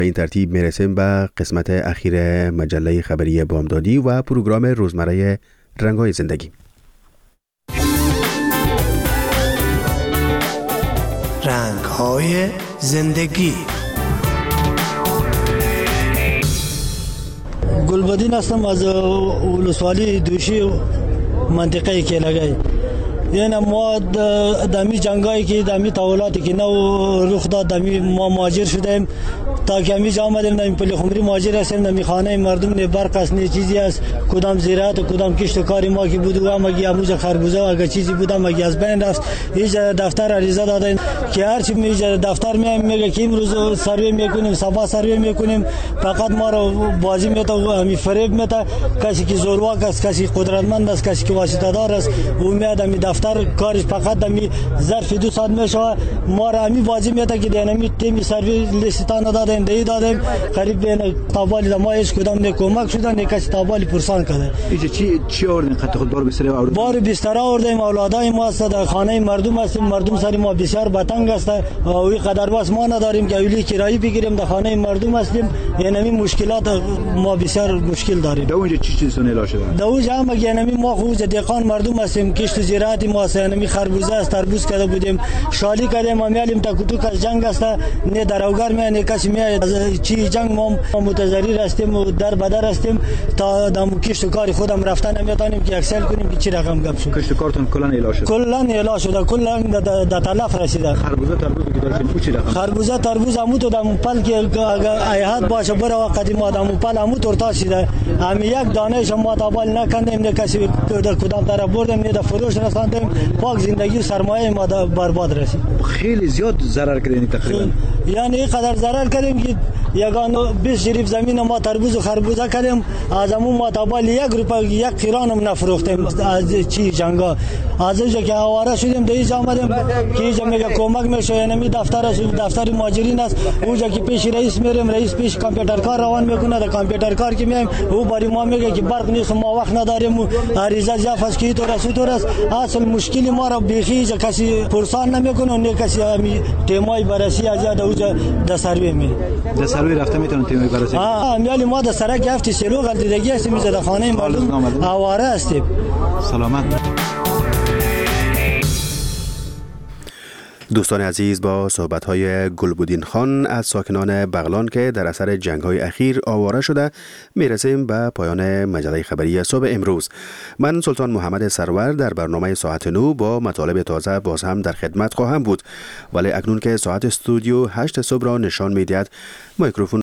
به این ترتیب میرسیم به قسمت اخیر مجله خبری بامدادی و پروگرام روزمره رنگ‌های زندگی. رنگ‌های زندگی. گلبدین هستم از ولسوالی دوشی منطقه کلگی. یعنی ما دمی جنگایی که دمی تحولاتی که نو رخ داد دمی ما مهاجر شدیم تا که همی جا آمدیم دمی پلی خمری مهاجر هستیم دمی خانه مردم نه برق است نه چیزی است کدام زراعت و کدام کشت و کاری ما که بود و مگی اموز خربوزه و اگر چیزی بود مگی از بین رفت. هیچ دفتر عریضه دادن که هر چی میگه دفتر میگه که امروز سروی میکنیم صبح سروی میکنیم فقط ما رو بازی میته و همی فریب میته. کسی که زورواک است کسی قدرتمند است کسی که واسطه دار است و میاد همی دفتر کارش فقط دمی ظرف 2 ساعت میشه ما را همی بازی میته که دینمی تیم سروی لیستان دادن دی دادیم قریب بین تابالی ما هیچ کدام نه کمک شدن نه کسی تابالی پرسان کرده. چی آوردین خط خود بار بستر آوردین؟ بار بستر آوردیم اولادای ما است در خانه مردم هستیم مردم سری ما بسیار بتنگ است و این قدر بس ما نداریم که اولی کرایی بگیریم در خانه مردم هستیم. یعنی مشکلات ما بسیار مشکل داریم. در اونجا چی چیز سونه لاشه دارن؟ در اونجا هم یعنی ما خوز دهقان مردم هستیم کشت و زراعت ما است. یعنی خربوزه است تربوز کرده بودیم شالی کردیم ما میالیم تا کتو از جنگ است نه دروگر می نه کسی می چی جنگ ما متضرر هستیم و در بدر هستیم تا دم کشت و کار خودم رفتن نمیتونیم که اکسل کنیم که چی رقم گپ شد. کشت کارتون کلا اعلام شد. کلا اعلام شده کلا در تلف رسیده. خربوزه تربوز که داشتیم چی رقم؟ خربوزه تربوز همو تو دم پل که ایهات باشه بره وقتی ما دم پل همو تورتا شده هم یک دانه شما تابال نکندیم نه کسی کدام طرف بردیم نه در فروش رساندیم پاک زندگی و سرمایه ما برباد رسید. خیلی زیاد ضرر کردین تقریبا. یعنی اینقدر ضرر کردیم که یگان 20 جریب زمین ما تربوز و خربوزه کردیم از همون ما تابال 1 روپیه 1 قران هم نفروختیم از چی جنگا. از اونجا که آواره شدیم در اینجا آمدیم که اینجا میگه کمک میشه. یعنی دفتر مهاجرین است اونجا که پیش رئیس میریم رئیس پیش کامپیوتر کار روان میکنه در کامپیوتر کار که میایم او باری ما میگه که برق نیست ما وقت نداریم عریضه جفاس کی تو است. اصل مشکلی ما را بیخی کسی پرسان نمیکنه نه کسی همی تیمای بررسی از یاد اونجا در سروی می در سروی رفته میتونن تیمای بررسی. میالی ما در سرک هفتی سلو غلطیدگی هستیم در خانه مردم آواره هستیم. سلامت. دوستان عزیز با صحبت‌های گلبدین خان از ساکنان بغلان که در اثر جنگ‌های اخیر آواره شده میرسیم به پایان مجله خبری صبح امروز. من سلطان محمد سرور در برنامه ساعت 9 با مطالب تازه باز هم در خدمت خواهم بود، ولی اکنون که ساعت استودیو 8 صبح را نشان می‌دهد میکروفون